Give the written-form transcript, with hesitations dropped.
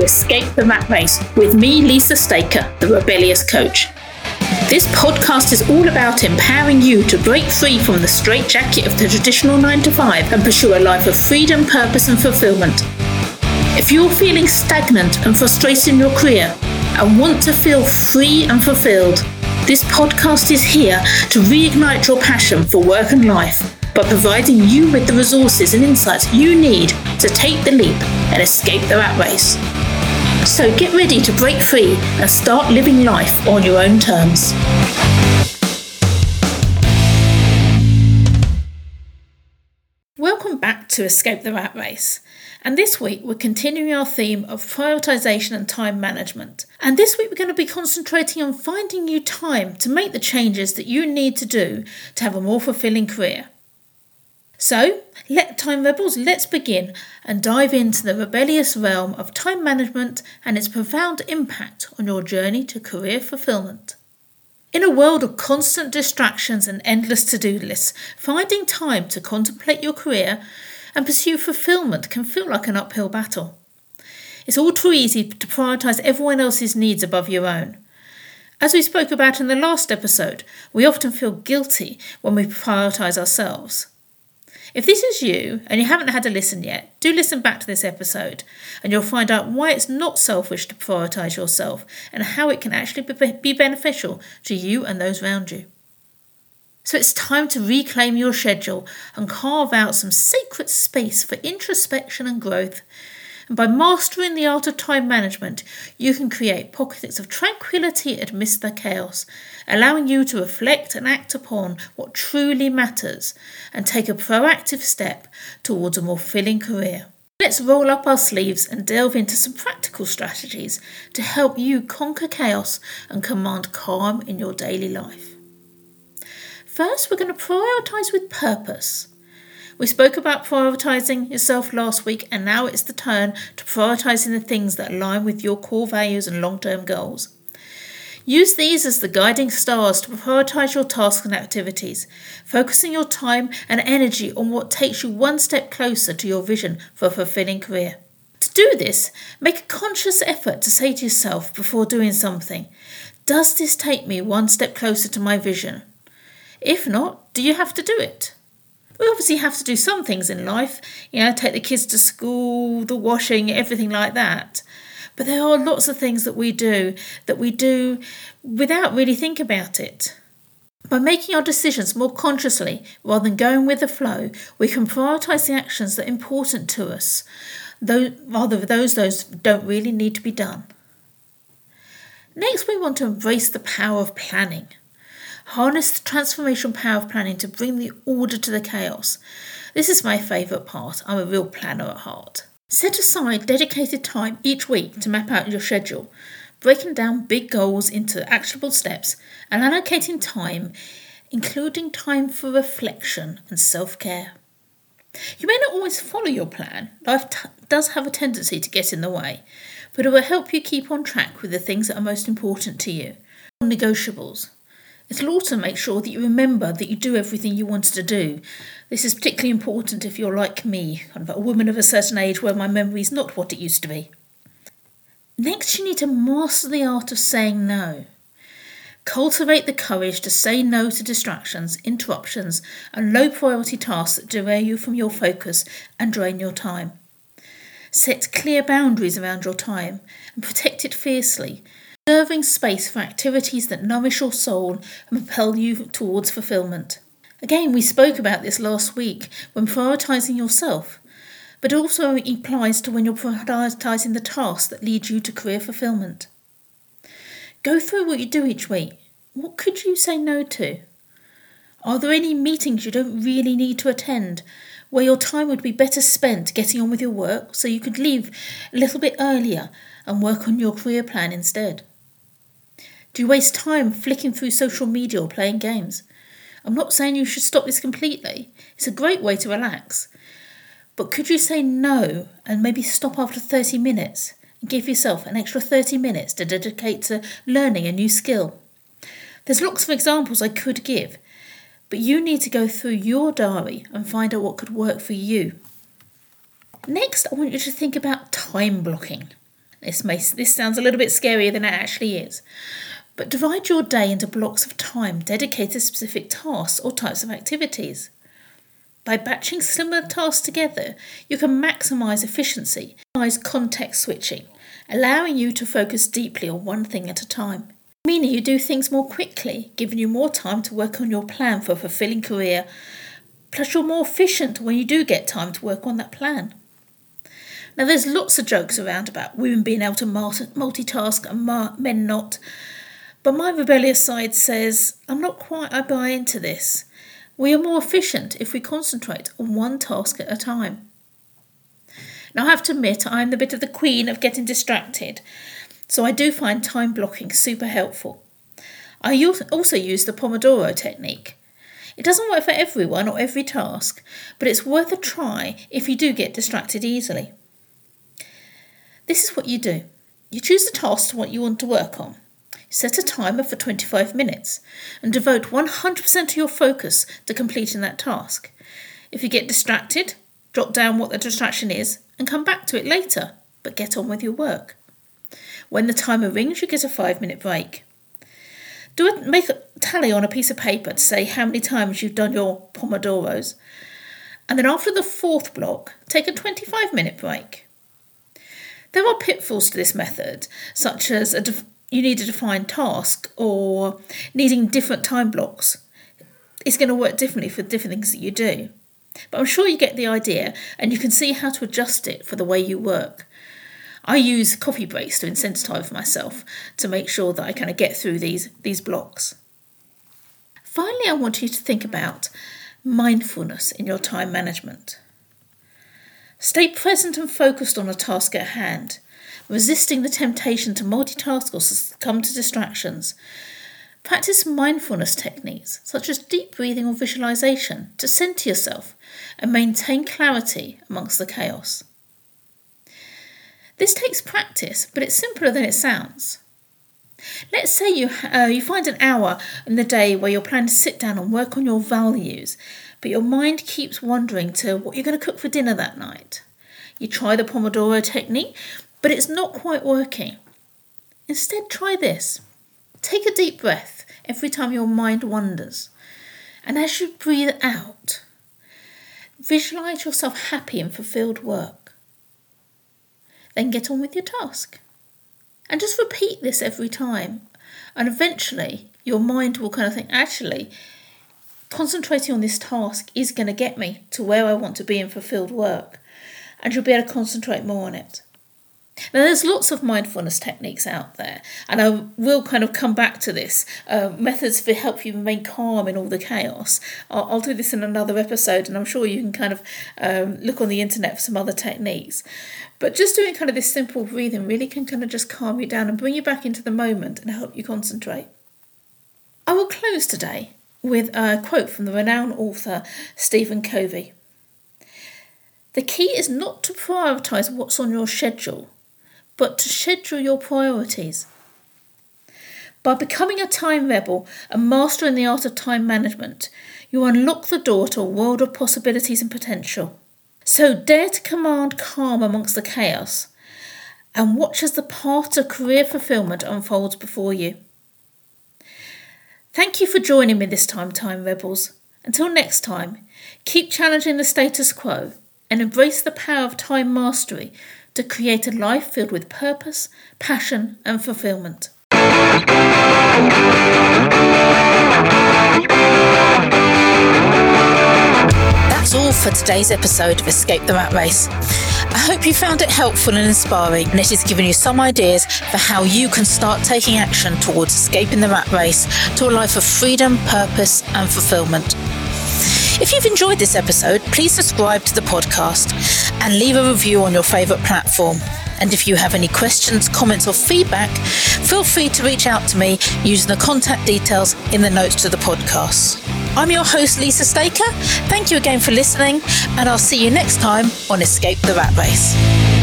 Escape the Rat Race with me, Lisa Staker, the Rebellious Coach. This podcast is all about empowering you to break free from the straitjacket of the traditional 9-to-5 and pursue a life of freedom, purpose and fulfillment. If you're feeling stagnant and frustrated in your career and want to feel free and fulfilled, this podcast is here to reignite your passion for work and life by providing you with the resources and insights you need to take the leap and escape the rat race. So get ready to break free and start living life on your own terms. Welcome back to Escape the Rat Race. And this week we're continuing our theme of prioritisation and time management. And this week we're going to be concentrating on finding you time to make the changes that you need to do to have a more fulfilling career. So, Time Rebels, let's begin and dive into the rebellious realm of time management and its profound impact on your journey to career fulfillment. In a world of constant distractions and endless to-do lists, finding time to contemplate your career and pursue fulfillment can feel like an uphill battle. It's all too easy to prioritise everyone else's needs above your own. As we spoke about in the last episode, we often feel guilty when we prioritise ourselves. If this is you and you haven't had a listen yet, do listen back to this episode and you'll find out why it's not selfish to prioritise yourself and how it can actually be beneficial to you and those around you. So it's time to reclaim your schedule and carve out some sacred space for introspection and growth. And by mastering the art of time management, you can create pockets of tranquility amidst the chaos, allowing you to reflect and act upon what truly matters and take a proactive step towards a more fulfilling career. Let's roll up our sleeves and delve into some practical strategies to help you conquer chaos and command calm in your daily life. First, we're going to prioritise with purpose. We spoke about prioritising yourself last week, and now it's the turn to prioritising the things that align with your core values and long-term goals. Use these as the guiding stars to prioritise your tasks and activities, focusing your time and energy on what takes you one step closer to your vision for a fulfilling career. To do this, make a conscious effort to say to yourself before doing something, does this take me one step closer to my vision? If not, do you have to do it? We obviously have to do some things in life, take the kids to school, the washing, everything like that. But there are lots of things that we do without really thinking about it. By making our decisions more consciously rather than going with the flow, we can prioritise the actions that are important to us, rather than those don't really need to be done. Next, we want to embrace the power of planning. Harness the transformational power of planning to bring the order to the chaos. This is my favourite part. I'm a real planner at heart. Set aside dedicated time each week to map out your schedule, breaking down big goals into actionable steps and allocating time, including time for reflection and self-care. You may not always follow your plan. Life does have a tendency to get in the way, but it will help you keep on track with the things that are most important to you. Non-negotiables. It'll also make sure that you remember that you do everything you wanted to do. This is particularly important if you're like me, kind of a woman of a certain age where my memory is not what it used to be. Next, you need to master the art of saying no. Cultivate the courage to say no to distractions, interruptions, and low-priority tasks that derail you from your focus and drain your time. Set clear boundaries around your time and protect it fiercely, reserving space for activities that nourish your soul and propel you towards fulfillment. Again, we spoke about this last week when prioritising yourself, but it also applies to when you're prioritising the tasks that lead you to career fulfillment. Go through what you do each week. What could you say no to? Are there any meetings you don't really need to attend, where your time would be better spent getting on with your work so you could leave a little bit earlier and work on your career plan instead? Do you waste time flicking through social media or playing games? I'm not saying you should stop this completely. It's a great way to relax. But could you say no and maybe stop after 30 minutes and give yourself an extra 30 minutes to dedicate to learning a new skill? There's lots of examples I could give, but you need to go through your diary and find out what could work for you. Next, I want you to think about time blocking. This sounds a little bit scarier than it actually is. But divide your day into blocks of time dedicated to specific tasks or types of activities. By batching similar tasks together, you can maximise efficiency, minimize context switching, allowing you to focus deeply on one thing at a time. Meaning you do things more quickly, giving you more time to work on your plan for a fulfilling career. Plus you're more efficient when you do get time to work on that plan. Now there's lots of jokes around about women being able to multitask and men not. But my rebellious side says, I buy into this. We are more efficient if we concentrate on one task at a time. Now I have to admit, I'm the bit of the queen of getting distracted. So I do find time blocking super helpful. I also use the Pomodoro technique. It doesn't work for everyone or every task, but it's worth a try if you do get distracted easily. This is what you do. You choose the task what you want to work on. Set a timer for 25 minutes and devote 100% of your focus to completing that task. If you get distracted, jot down what the distraction is and come back to it later, but get on with your work. When the timer rings, you get a 5-minute break. Make a tally on a piece of paper to say how many times you've done your Pomodoros. And then after the 4th block, take a 25-minute break. There are pitfalls to this method, such as you need a defined task or needing different time blocks. It's going to work differently for different things that you do. But I'm sure you get the idea and you can see how to adjust it for the way you work. I use coffee breaks to incentivize myself to make sure that I kind of get through these blocks. Finally, I want you to think about mindfulness in your time management. Stay present and focused on a task at hand, resisting the temptation to multitask or succumb to distractions. Practice mindfulness techniques such as deep breathing or visualization to center yourself and maintain clarity amongst the chaos. This takes practice, but it's simpler than it sounds. Let's say you find an hour in the day where you're planning to sit down and work on your values, but your mind keeps wandering to what you're going to cook for dinner that night. You try the Pomodoro technique, but it's not quite working. Instead, try this. Take a deep breath every time your mind wanders. And as you breathe out, visualize yourself happy and fulfilled work. Then get on with your task. And just repeat this every time. And eventually, your mind will kind of think, actually, concentrating on this task is going to get me to where I want to be in fulfilled work. And you'll be able to concentrate more on it. Now, there's lots of mindfulness techniques out there, and I will kind of come back to this. Methods to help you remain calm in all the chaos. I'll do this in another episode, and I'm sure you can kind of look on the internet for some other techniques. But just doing kind of this simple breathing really can kind of just calm you down and bring you back into the moment and help you concentrate. I will close today with a quote from the renowned author Stephen Covey. The key is not to prioritise what's on your schedule, but to schedule your priorities. By becoming a time rebel and mastering the art of time management, you unlock the door to a world of possibilities and potential. So dare to command calm amongst the chaos and watch as the path to career fulfillment unfolds before you. Thank you for joining me this time, Time Rebels. Until next time, keep challenging the status quo and embrace the power of time mastery to create a life filled with purpose, passion and fulfillment. That's all for today's episode of Escape the Rat Race. I hope you found it helpful and inspiring, and it has given you some ideas for how you can start taking action towards escaping the rat race to a life of freedom, purpose and fulfillment. If you've enjoyed this episode, please subscribe to the podcast and leave a review on your favourite platform. And if you have any questions, comments or feedback, feel free to reach out to me using the contact details in the notes to the podcast. I'm your host, Lisa Staker. Thank you again for listening, and I'll see you next time on Escape the Rat Race.